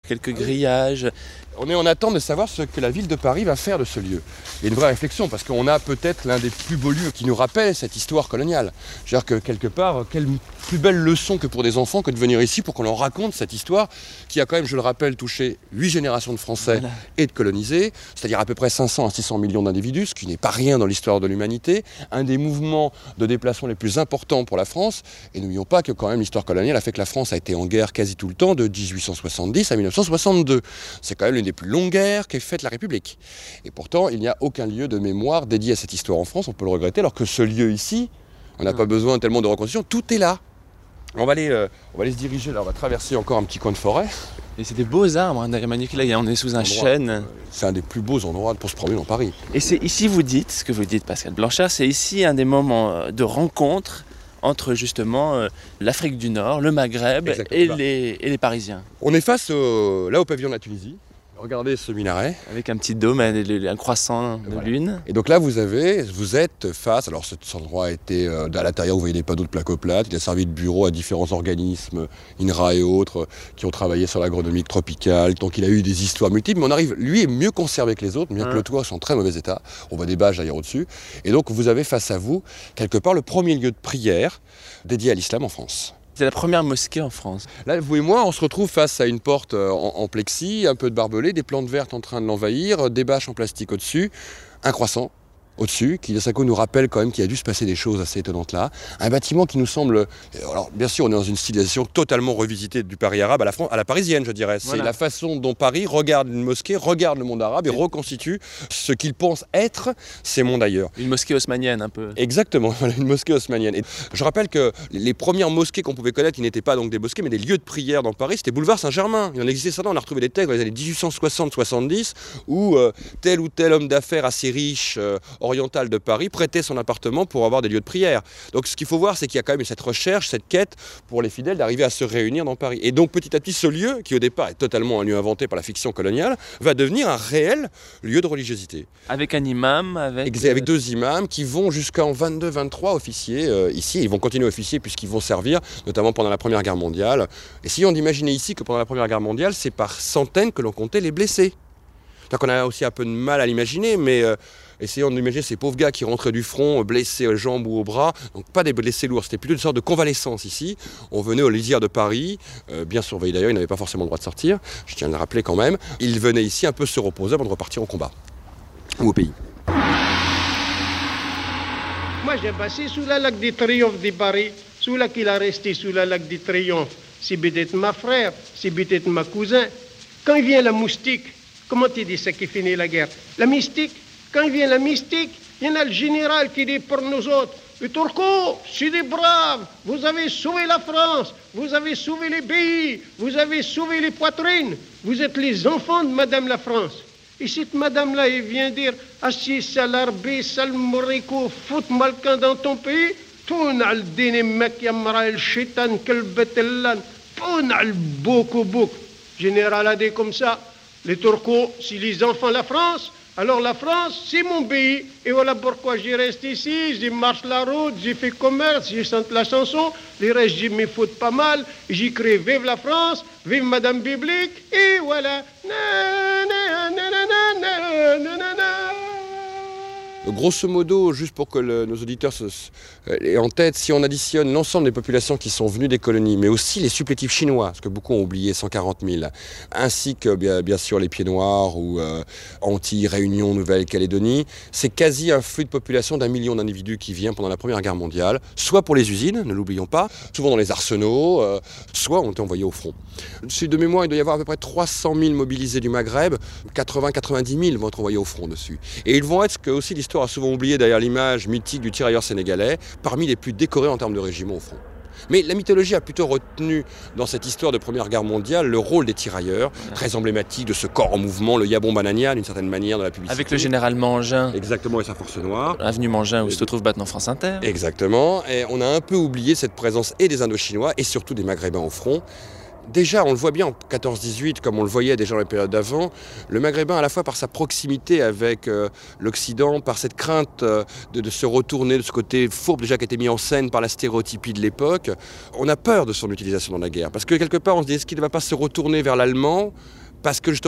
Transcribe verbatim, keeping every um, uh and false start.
quelques grillages. On est en attente de savoir ce que la ville de Paris va faire de ce lieu. Il y a une vraie réflexion, parce qu'on a peut-être l'un des plus beaux lieux qui nous rappelle cette histoire coloniale. Je veux dire que quelque part, quelle plus belle leçon que pour des enfants que de venir ici pour qu'on leur raconte cette histoire qui a quand même, je le rappelle, touché huit générations de Français voilà. et de colonisés, c'est-à-dire à peu près cinq cents à six cents millions d'individus, ce qui n'est pas rien dans l'histoire de l'humanité, un des mouvements de déplacement les plus importants pour la France. Et n'oublions pas que quand même l'histoire coloniale a fait que la France a été en guerre quasi tout le temps, de dix-huit cent soixante-dix à mille neuf cent soixante-deux. C'est quand même l'une des plus longues guerres qu'ait faite la République. Et pourtant, il n'y a aucun lieu de mémoire dédié à cette histoire en France, on peut le regretter, alors que ce lieu ici, on n'a pas besoin tellement de reconstruction, tout est là. On va aller, euh, on va aller se diriger, là, on va traverser encore un petit coin de forêt. Et c'est des beaux arbres, hein, magnifiques. Là, on est sous un chêne. C'est un des plus beaux endroits pour se promener dans Paris. Et c'est ici, vous dites, ce que vous dites, Pascal Blanchard, c'est ici un des moments de rencontre entre justement euh, l'Afrique du Nord, le Maghreb et les, et les Parisiens. On est face au, là au pavillon de la Tunisie. Regardez ce minaret. Avec un petit dôme, un croissant de voilà. lune. Et donc là, vous avez, vous êtes face, alors cet endroit a été, euh, à l'intérieur, vous voyez des panneaux de placoplate, il a servi de bureau à différents organismes, INRA et autres, qui ont travaillé sur l'agronomie tropicale. Donc il a eu des histoires multiples, mais on arrive, lui est mieux conservé que les autres, bien que le toit soit en très mauvais état. On voit des bâches d'ailleurs au-dessus. Et donc vous avez face à vous, quelque part, le premier lieu de prière dédié à l'islam en France. C'est la première mosquée en France. Là, vous et moi, on se retrouve face à une porte en, en plexi, un peu de barbelé, des plantes vertes en train de l'envahir, des bâches en plastique au-dessus, un croissant au-dessus, qui de Sacco nous rappelle quand même qu'il a dû se passer des choses assez étonnantes là. Un bâtiment qui nous semble... Alors bien sûr, on est dans une civilisation totalement revisitée du Paris arabe à la, France, à la parisienne, je dirais. Voilà. C'est la façon dont Paris regarde une mosquée, regarde le monde arabe et reconstitue ce qu'il pense être ces mondes ailleurs. Une mosquée haussmannienne un peu. Exactement, une mosquée haussmannienne. Et je rappelle que les premières mosquées qu'on pouvait connaître, qui n'étaient pas donc des mosquées, mais des lieux de prière dans Paris, c'était boulevard Saint-Germain. Il en existait ça, on a retrouvé des textes dans les années dix-huit cent soixante soixante-dix où euh, tel ou tel homme d'affaires assez riche, euh, oriental de Paris, prêtait son appartement pour avoir des lieux de prière. Donc ce qu'il faut voir, c'est qu'il y a quand même cette recherche, cette quête pour les fidèles d'arriver à se réunir dans Paris. Et donc petit à petit, ce lieu, qui au départ est totalement un lieu inventé par la fiction coloniale, va devenir un réel lieu de religiosité. Avec un imam, avec... Avec, avec deux imams qui vont jusqu'en vingt-deux vingt-trois officiers euh, ici. Ils vont continuer officiers puisqu'ils vont servir, notamment pendant la Première Guerre mondiale. Essayons d'imaginer ici que pendant la Première Guerre mondiale, c'est par centaines que l'on comptait les blessés. Donc on a aussi un peu de mal à l'imaginer, mais euh, essayons d'imaginer ces pauvres gars qui rentraient du front, blessés aux jambes ou aux bras. Donc pas des blessés lourds, c'était plutôt une sorte de convalescence ici. On venait aux lisières de Paris, euh, bien surveillés d'ailleurs, ils n'avaient pas forcément le droit de sortir, je tiens à le rappeler quand même. Ils venaient ici un peu se reposer avant de repartir au combat, ou au pays. Moi j'ai passé sous la lac du Triomphe de Paris, sous là qu'il a resté sous la lac du Triomphe. C'est peut-être ma frère, c'est peut-être ma cousin. Quand il vient la moustique, comment tu dis ça qui finit la guerre? La mystique, quand il vient la mystique, il y en a le général qui dit pour nous autres, les Turcos, c'est des braves, vous avez sauvé la France, vous avez sauvé les pays, vous avez sauvé les poitrines, vous êtes les enfants de Madame la France. Et cette madame-là, elle vient dire, assis salarbé, salmorico, fout malcan dans ton pays, tourne al dîner mec yamra el chitan kelbetellan, tourne al beaucoup beaucoup. Général a dit comme ça. Les Turcos, c'est les enfants de la France, alors la France, c'est mon pays. Et voilà pourquoi j'y reste ici, j'y marche la route, j'y fais commerce, j'y chante la chanson, les restes, j'y me foutent pas mal, j'y crie vive la France, vive Madame Biblique, et voilà. Na, na, na, na, na, na, na, na. Grosso modo, juste pour que le, nos auditeurs se, se, aient en tête, si on additionne l'ensemble des populations qui sont venues des colonies, mais aussi les supplétifs chinois, ce que beaucoup ont oublié, cent quarante mille, ainsi que bien, bien sûr les Pieds Noirs ou euh, Antilles, Réunion, Nouvelle-Calédonie, c'est quasi un flux de population d'un million d'individus qui vient pendant la Première Guerre mondiale, soit pour les usines, ne l'oublions pas, souvent dans les arsenaux, euh, soit ont été envoyés au front. De mémoire, il doit y avoir à peu près trois cent mille mobilisés du Maghreb, quatre-vingts à quatre-vingt-dix mille vont être envoyés au front dessus. Et ils vont être, ce que aussi l'histoire a souvent oublié derrière l'image mythique du tirailleur sénégalais, parmi les plus décorés en termes de régiment au front. Mais la mythologie a plutôt retenu dans cette histoire de Première Guerre mondiale le rôle des tirailleurs, ouais. Très emblématique de ce corps en mouvement, le Yabon Banania d'une certaine manière dans la publicité. Avec le général Mangin. Exactement, et sa force noire. Avenue Mangin où et se trouve maintenant France Inter. Exactement, et on a un peu oublié cette présence et des Indochinois et surtout des Maghrébins au front. Déjà, on le voit bien en quatorze dix-huit, comme on le voyait déjà dans les périodes d'avant, le Maghrébin, à la fois par sa proximité avec euh, l'Occident, par cette crainte euh, de, de se retourner de ce côté fourbe déjà qui a été mis en scène par la stéréotypie de l'époque, on a peur de son utilisation dans la guerre. Parce que quelque part, on se dit, est-ce qu'il ne va pas se retourner vers l'allemand ? parce que justement